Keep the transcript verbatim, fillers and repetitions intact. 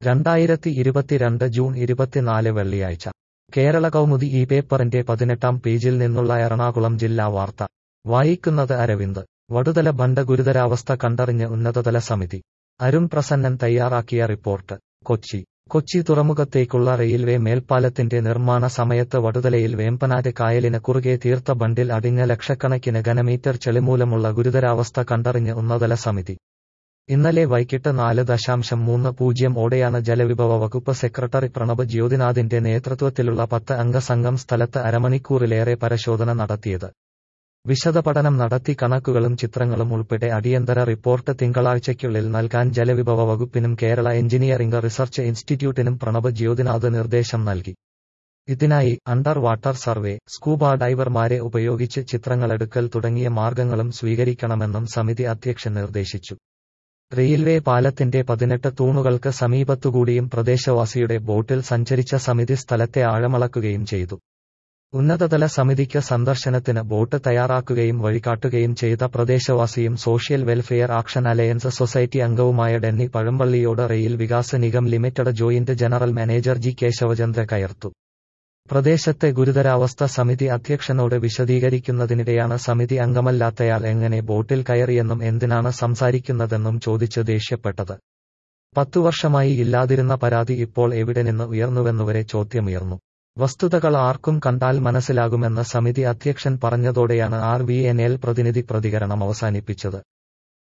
രണ്ടായിരത്തി ഇരുപത്തിരണ്ട് ജൂൺ ഇരുപത്തിനാല് വെള്ളിയാഴ്ച കേരള കൗമുദി ഈ പേപ്പറിന്റെ പതിനെട്ടാം പേജിൽ നിന്നുള്ള എറണാകുളം ജില്ലാ വാർത്ത വായിക്കുന്നത് അരവിന്ദ്. വടുതല ബണ്ട് ഗുരുതരാവസ്ഥ കണ്ടറിഞ്ഞ് ഉന്നതതല സമിതി. അരുൺ പ്രസന്നൻ തയ്യാറാക്കിയ റിപ്പോർട്ട്. കൊച്ചി കൊച്ചി തുറമുഖത്തേക്കുള്ള റെയിൽവേ മേൽപ്പാലത്തിന്റെ നിർമ്മാണ സമയത്ത് വടുതലയിൽ വേമ്പനാട് കായലിന് കുറുകെ തീർത്ത ബണ്ടിൽ അടിഞ്ഞ ലക്ഷക്കണക്കിന് ഘനമീറ്റർ ചെളിമൂലമുള്ള ഗുരുതരാവസ്ഥ കണ്ടറിഞ്ഞ് ഉന്നതതല സമിതി. ഇന്നലെ വൈകിട്ട് നാല് ദശാംശം മൂന്ന് പൂജ്യം ഓടെയാണ് ജലവിഭവ വകുപ്പ് സെക്രട്ടറി പ്രണബ് ജ്യോതിനാഥിന്റെ നേതൃത്വത്തിലുള്ള പത്ത് അംഗ സംഘം സ്ഥലത്ത് അരമണിക്കൂറിലേറെ പരിശോധന നടത്തിയത്. വിശദപഠനം നടത്തി കണക്കുകളും ചിത്രങ്ങളും ഉൾപ്പെടെ അടിയന്തര റിപ്പോർട്ട് തിങ്കളാഴ്ചയ്ക്കുള്ളിൽ നൽകാൻ ജലവിഭവ വകുപ്പിനും കേരള എഞ്ചിനീയറിംഗ് റിസർച്ച് ഇൻസ്റ്റിറ്റ്യൂട്ടിനും പ്രണബ് ജ്യോതിനാഥ് നിർദ്ദേശം നൽകി. ഇതിനായി അണ്ടർ വാട്ടർ സർവേ, സ്കൂബ ഡൈവർമാരെ ഉപയോഗിച്ച് ചിത്രങ്ങളെടുക്കൽ തുടങ്ങിയ മാർഗങ്ങളും സ്വീകരിക്കണമെന്നും സമിതി അധ്യക്ഷൻ നിർദ്ദേശിച്ചു. റെയിൽവേ പാലത്തിന്റെ പതിനെട്ട് തൂണുകൾക്ക് സമീപത്തുകൂടിയും പ്രദേശവാസിയുടെ ബോട്ടിൽ സഞ്ചരിച്ച സമിതി സ്ഥലത്തെ ആഴമളക്കുകയും ചെയ്തു. ഉന്നതതല സമിതിക്ക് സന്ദർശനത്തിന് ബോട്ട് തയ്യാറാക്കുകയും വഴികാട്ടുകയും ചെയ്ത പ്രദേശവാസിയും social welfare action alliance society അംഗവുമായ ഡെന്നി പഴമ്പള്ളിയോട് Rail Vikas Nigam Limited joint general manager G Keshavachandra കയർത്തു. പ്രദേശത്തെ ഗുരുതരാവസ്ഥ സമിതി അധ്യക്ഷനോട് വിശദീകരിക്കുന്നതിനിടെയാണ് സമിതി അംഗമല്ലാത്തയാൾ എങ്ങനെ ബോട്ടിൽ കയറിയെന്നും എന്തിനാണ് സംസാരിക്കുന്നതെന്നും ചോദിച്ച് ദേഷ്യപ്പെട്ടത്. പത്തു വർഷമായി ഇല്ലാതിരുന്ന പരാതി ഇപ്പോൾ എവിടെ നിന്ന് ഉയർന്നുവെന്നുവരെ ചോദ്യമുയർന്നു. വസ്തുതകൾ ആർക്കും കണ്ടാൽ മനസ്സിലാകുമെന്ന് സമിതി അധ്യക്ഷൻ പറഞ്ഞതോടെയാണ് ആർ വി എൻ എൽ പ്രതിനിധി പ്രതികരണം അവസാനിപ്പിച്ചത്.